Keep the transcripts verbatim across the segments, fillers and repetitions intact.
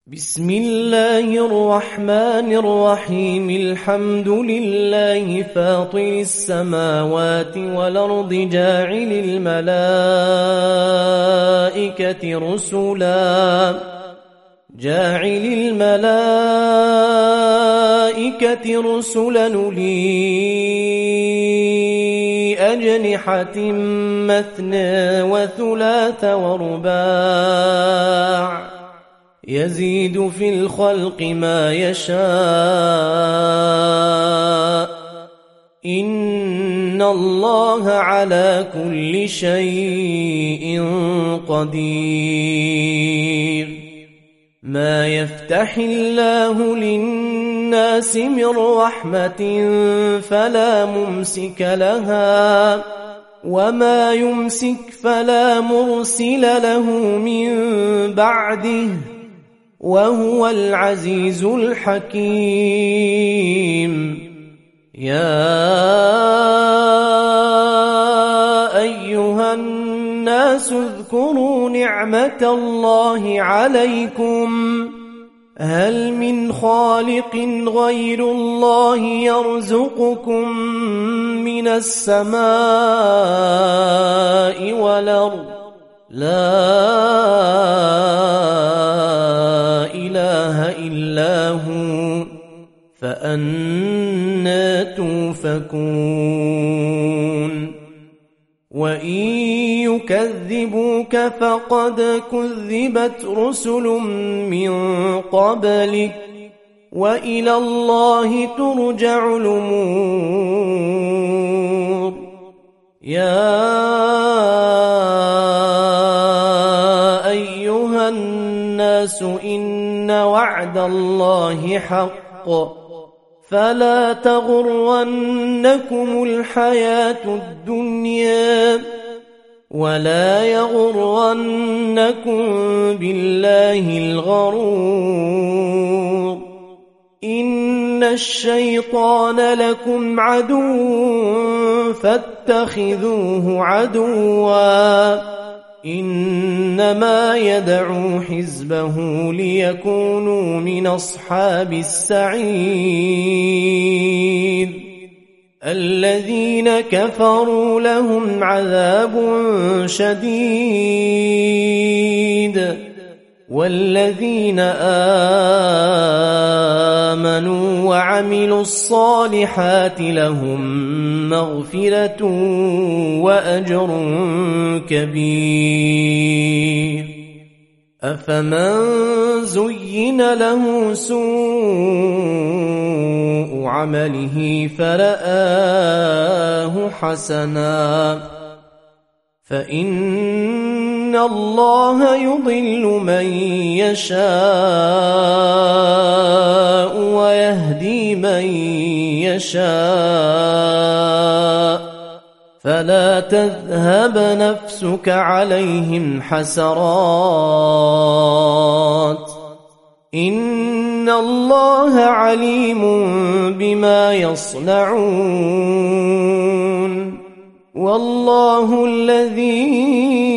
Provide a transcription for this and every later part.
بسم الله الرحمن الرحيم. الحمد لله فاطر السماوات والأرض جاعل الملائكة رسلا جاعل الملائكة رسلا أولي أجنحة مثنى وثلاث ورباع يزيد في الخلق ما يشاء إن الله على كل شيء قدير. ما يفتح الله للناس من رحمة فلا ممسك لها وما يمسك فلا مرسل له من بعده وهو العزيز الحكيم. يا أيها الناس اذكروا نعمة الله عليكم هل من خالق غير الله يرزقكم من السماء والأرض لا إله إلا هو فأنى توفكون. وإن يكذبوك فقد كذبت رسل من قبلك وإلى الله ترجع الأمور. يا أيها الناس إن وعد الله حق فلا تغرنكم الحياة الدنيا ولا يغرنكم بالله الغرور. إن الشيطان لكم عدو فاتخذوه عدوا إنما يدعو حزبه ليكونوا من أصحاب السعير. الذين كفروا لهم عذاب شديد والذين آمنوا وعملوا الصالحات لهم مغفرة وأجر كبير. أفمن زين له سوء عمله فرآه حسنا فإن الله يضل من يشاء ويهدي من يشاء فلا تذهب نفسك عليهم حسرات إن الله عليم بما يصنعون. والله الذي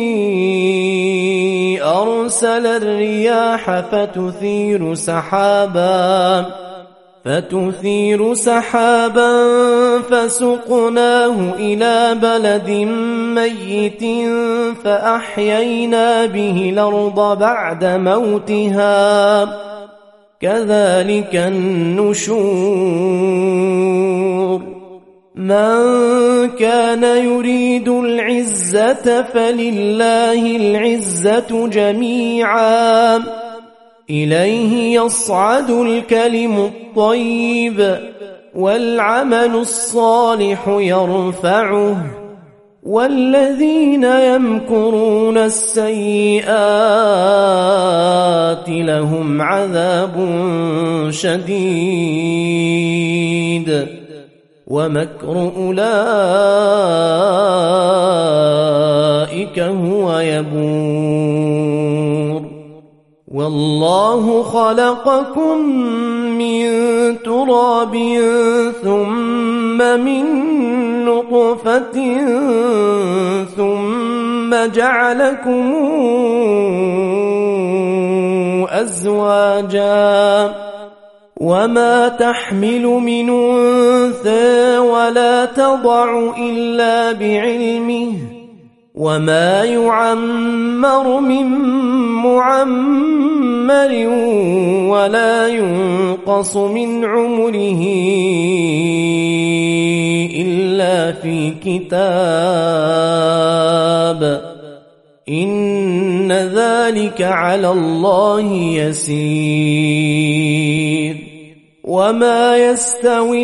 أرسل الرياح فتثير سحابا فتثير سحابا فسقناه إلى بلد ميت فأحيينا به الأرض بعد موتها كذلك النشور. من كان يريد العزة فلله العزة جميعا إليه يصعد الكلم الطيب والعمل الصالح يرفعه والذين يمكرون السيئات لهم عذاب شديد ومكر أولئك هو يبور. والله خلقكم من تراب ثم من نطفة ثم جعلكم أزواجا وما تحمل من أنثى ولا تضع إلا بعلمه وما يعمر من معمر ولا ينقص من عمره إلا في كتاب إن ذلك على الله يسير وما يستوي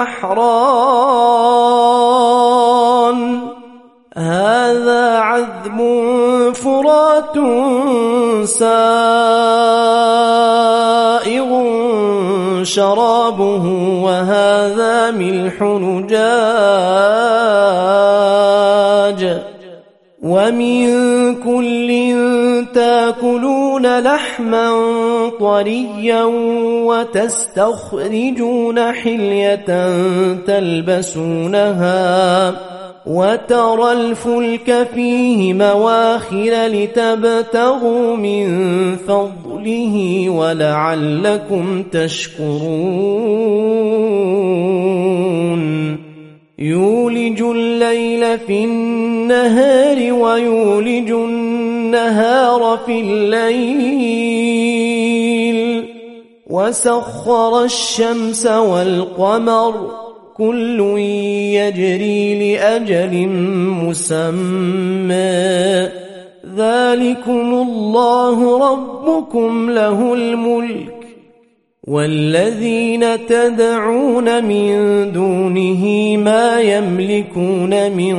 البحران هذا عذب فرات سائغ شرابه وهذا ملح نجاج ومن كل تاكلون لحما طريا وتستخرجون حلية تلبسونها وترى الفلك فيه مواخر لتبتغوا من فضله ولعلكم تشكرون يولج الليل في النهار ويولج النهار في الليل وسخر الشمس والقمر كل يجري لأجل مسمى ذلكم الله ربكم له الملك والذين تدعون من دونه ما يملكون من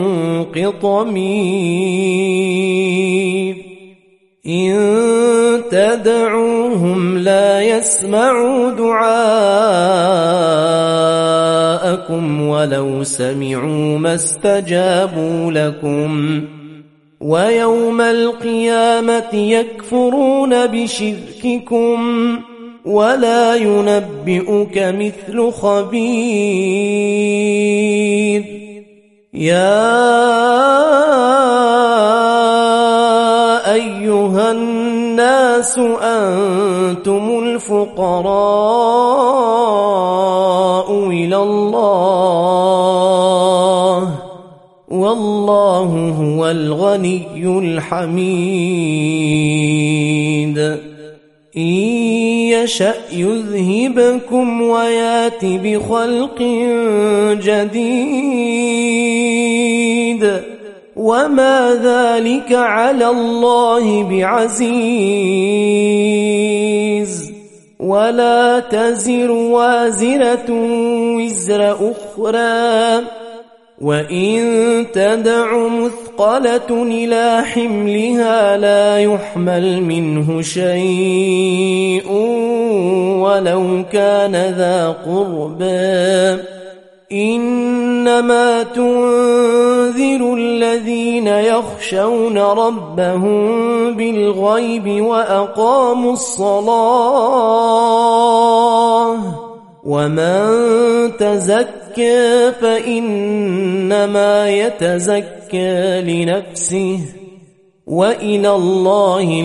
قطمير إن تدعوهم لا يسمعوا دعاءكم ولو سمعوا ما استجابوا لكم ويوم القيامة يكفرون بشرككم ولا ينبئك مثل خبير يا أيها الناس أنتم الفقراء إلى الله والله هو الغني الحميد إن يشأ يذهبكم ويات بخلق جديد وما ذلك على الله بعزيز ولا تزر وازرة وزر أخرى وإن تدع مثقلة إلى حملها لا يحمل منه شيء ولو كان ذا قربى إنما تنذر الذين يخشون ربهم بالغيب وأقاموا الصلاة ومن تزكى فإنما يتزكى لنفسه وإلى الله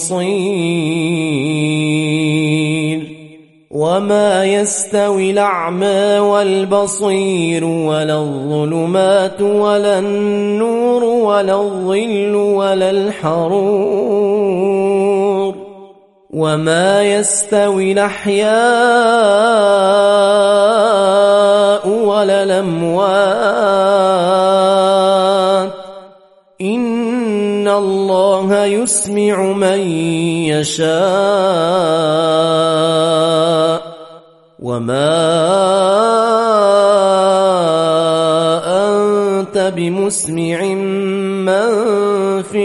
المصير وما يستوي الأعمى والبصير ولا الظلمات ولا النور ولا الظل ولا الحرور وما يستوي الأحياء ولا الأموات إن الله يسمع من يشاء وما أنت بمسمع من في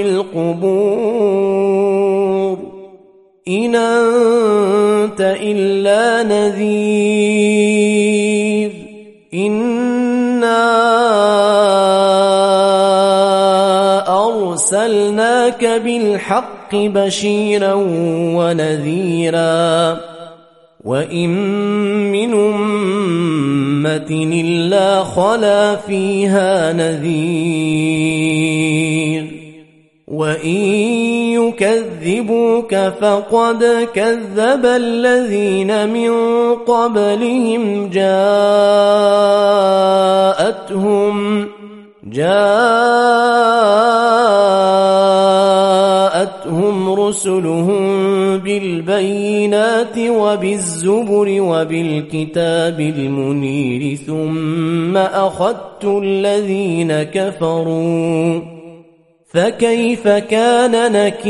القبور إن أنت إلا نذير إنا أرسلناك بالحق بشيرا ونذيرا وإن من أمة إلا خلا فيها نذير وإن يكذبوك فقد كذب الذين من قبلهم جاءتهم جاءتهم رسلهم بالبينات وبالزبر وبالكتاب المنير ثم أخذت الذين كفروا فكيف كان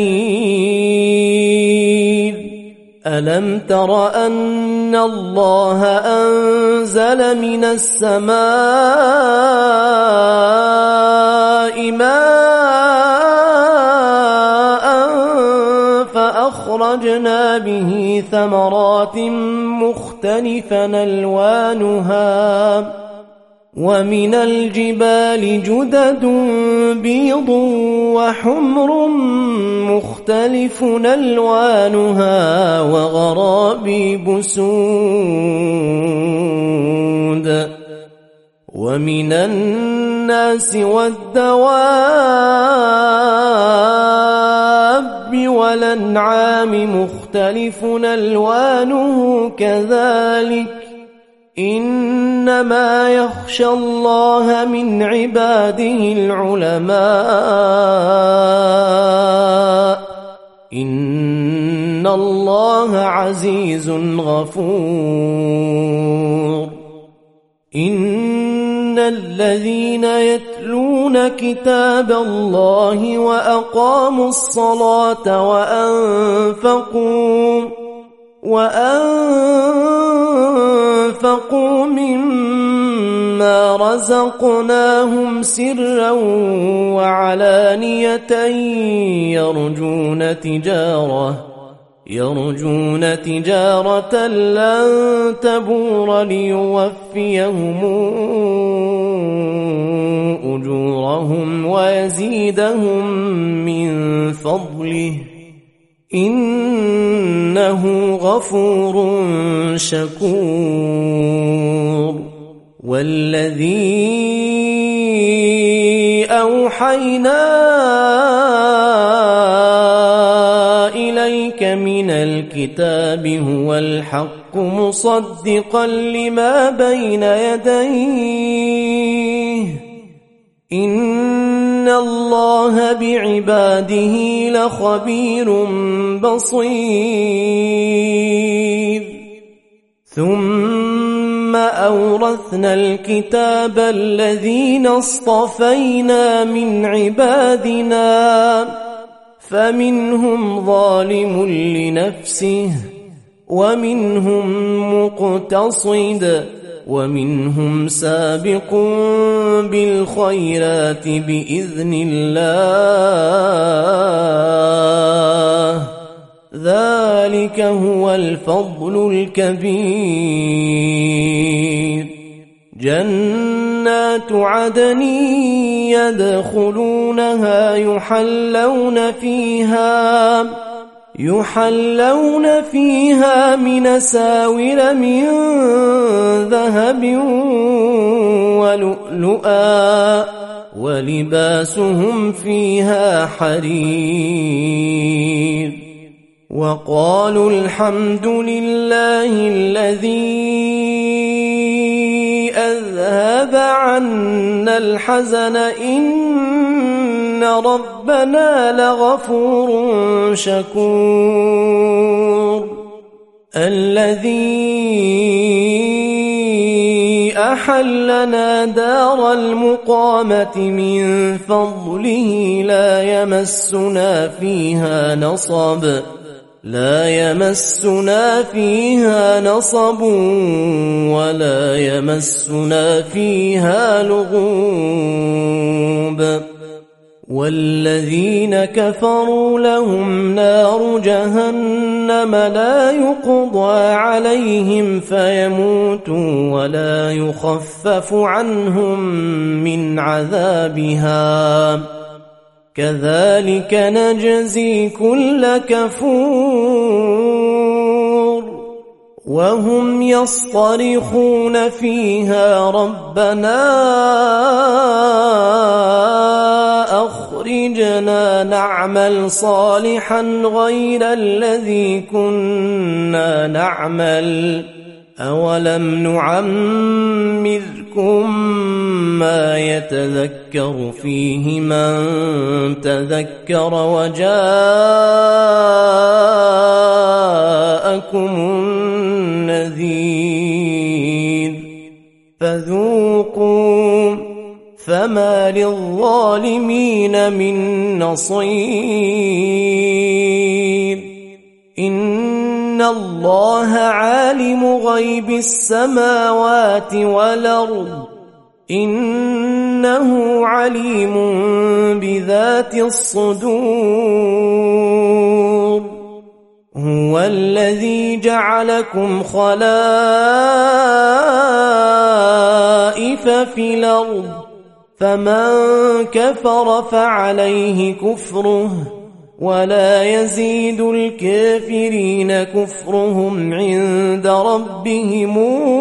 نكير ألم تر أن الله أنزل من السماء ماء فأخرجنا به ثمرات مختلفا ألوانها ومن الجبال جدد بيض وحمر مختلف ألوانها وغرابيب سود ومن الناس والدواب والأنعام مختلف ألوانه كذلك إنما يخشى الله من عباده العلماء إن الله عزيز غفور إن الذين يتلون كتاب الله وأقاموا الصلاة وأنفقوا وأنفقوا مما رزقناهم سرا وعلانية يرجون تجارة يرجون تجارة لن تبور ليوفيهم أجورهم ويزيدهم من فضله إنه غفور شكور والذي أوحينا إليك من الكتاب هو الحق مصدقا لما بين يديه إن الله بعباده لخبير بصير ثم أورثنا الكتاب الذين اصطفينا من عبادنا فمنهم ظالم لنفسه ومنهم مقتصد ومنهم سابق بالخيرات بإذن الله ذلك هو الفضل الكبير جنات عدن يدخلونها يحلون فيها يحلون فيها من ساور من ذهب ولؤلؤا ولباسهم فيها حرير وقالوا الحمد لله الذي أذهب عنا الحزن إن ربنا لغفور شكور الذي أحلنا دار المقامة من فضله لا يمسنا فيها نصب لا يمسنا فيها نصب ولا يمسنا فيها لغوب والذين كفروا لهم نار جهنم لا يقضى عليهم فيموتوا ولا يخفف عنهم من عذابها كذلك نجزي كل كفور وهم يصطرخون فيها ربنا أخرجنا أخرجنا نعمل صالحا غير الذي كنا نعمل أولم نعمركم ما يتذكر فيه من تذكر وجاءكم النذير فذوقوا فما للظالمين من نصير إن الله عالم غيب السماوات والأرض إنه عليم بذات الصدور هو الذي جعلكم خلائف في الأرض فمن كفر فعليه كفره ولا يزيد الكافرين كفرهم عند ربهم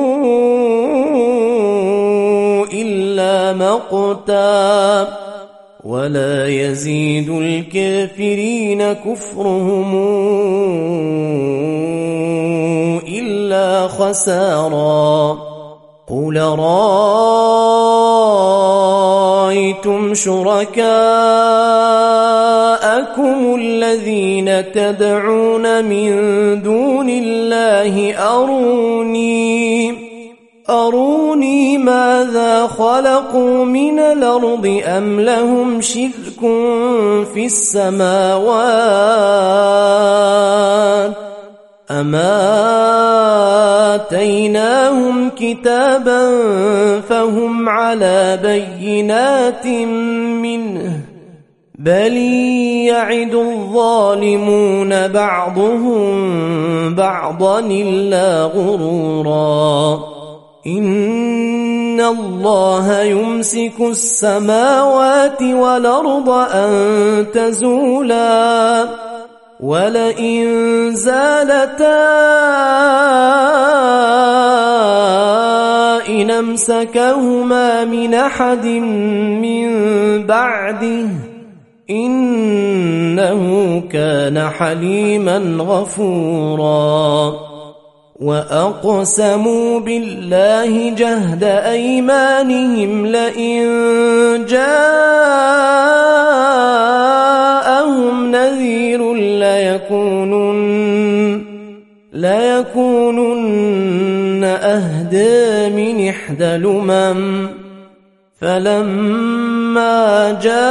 إلا مقتا ولا يزيد الكافرين كفرهم إلا خسارا قل رأيتم شركاءكم الذين تدعون من دون الله أروني أروني ماذا خلقوا من الأرض أم لهم شرك في السماوات أما آتيناهم كتابا فهم على بينات منه بل يعد الظالمون بعضهم بعضا إلا غرورا إن الله يمسك السماوات والأرض أن تزولا ولئن زالتا إن أمسكهما من أحد من بعده إنه كان حليما غفورا وأقسموا بالله جهد أيمانهم لئن جاءهم نذير ليكونن, ليكونن أهدى من إحدى الأمم فلما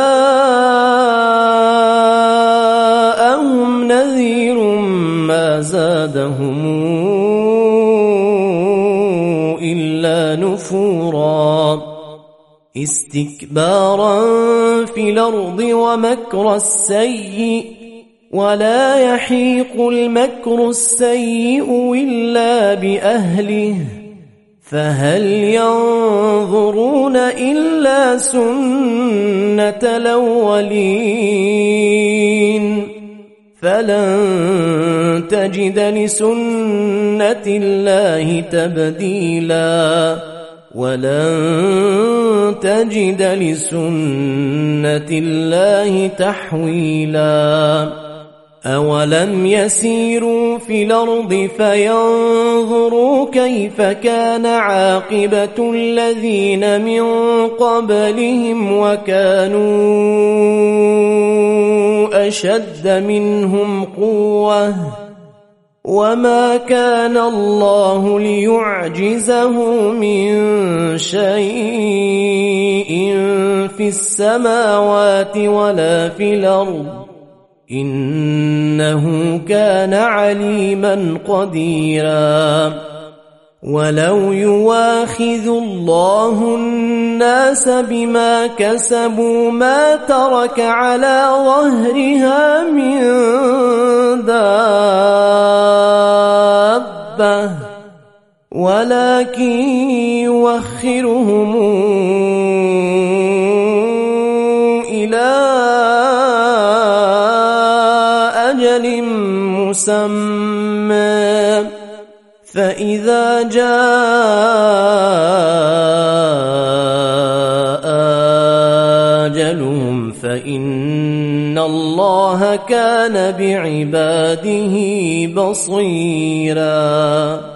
جاءهم نذير ما زادهم إلا نفورا استكبارا في الأرض ومكر السيء ولا يحيق المكر السيء إلا بأهله فهل ينظرون إلا سنة الأولين فلن تجد لسنة الله تبديلا ولن تجد لسنة الله تحويلا أولم يسيروا في الأرض فينظروا كيف كان عاقبة الذين من قبلهم وكانوا أشد منهم قوة وما كان الله ليعجزه من شيء في السماوات ولا في الأرض إنه كان عليما قديرا ولو يواخذ الله الناس بما كسبوا ما ترك على ظهرها من دابة ولكن يوخرهم إلى أجل مسمى فإذا جاء أعمالهم فإن الله كان بعباده بصيراً.